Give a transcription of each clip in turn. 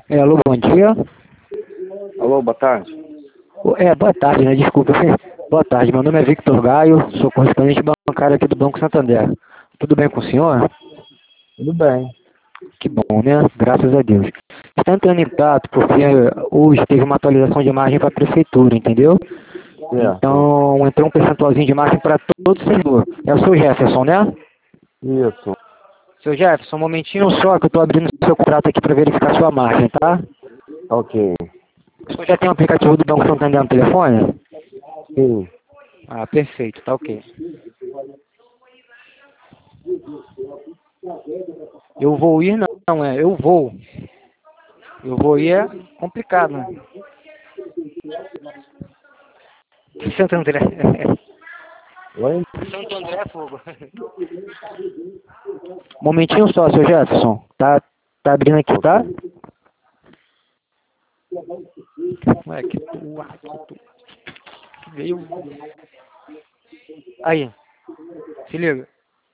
Alô, bom dia. Alô, boa tarde. Boa tarde, né? Desculpa. Boa tarde, meu nome é Victor Gaio, sou correspondente bancário aqui do Banco Santander. Tudo bem com o senhor? Tudo bem. Que bom, né? Graças a Deus. Está entrando em contato porque hoje teve uma atualização de margem para a prefeitura, entendeu? Certo. Então, entrou um percentualzinho de margem para todo o servidor. É o seu Jefferson, né? Isso. Seu Jefferson, um momentinho só que eu estou abrindo o seu contrato aqui para verificar sua margem, tá? Ok. O senhor já tem um aplicativo do Banco Santander no telefone? Sim. Ah, perfeito, tá ok. Eu vou ir, não, eu vou. Eu vou ir é complicado, né? Santo André. Oi? Santo André é fogo. Momentinho só, seu Jefferson. Tá abrindo aqui, tá? Ok. Ué, que tu veio. Aí, se liga.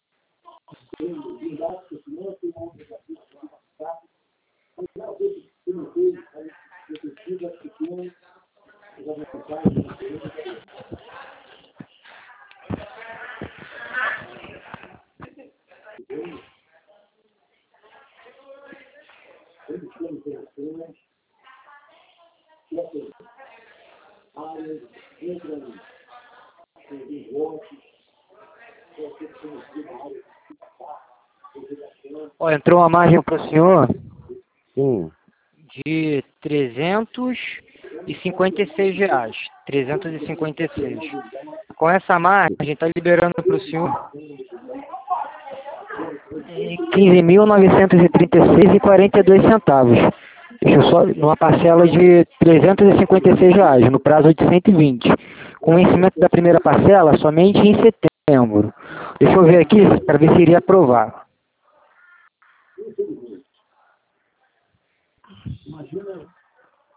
Ó, entrou uma margem pro senhor Sim. de R$ 356. 356. Com essa margem, tá liberando pro senhor 15.936,42. Deixa eu só, numa parcela de R$ 356, no prazo de 120. Com o vencimento da primeira parcela somente em setembro. Deixa eu ver aqui para ver se iria aprovar.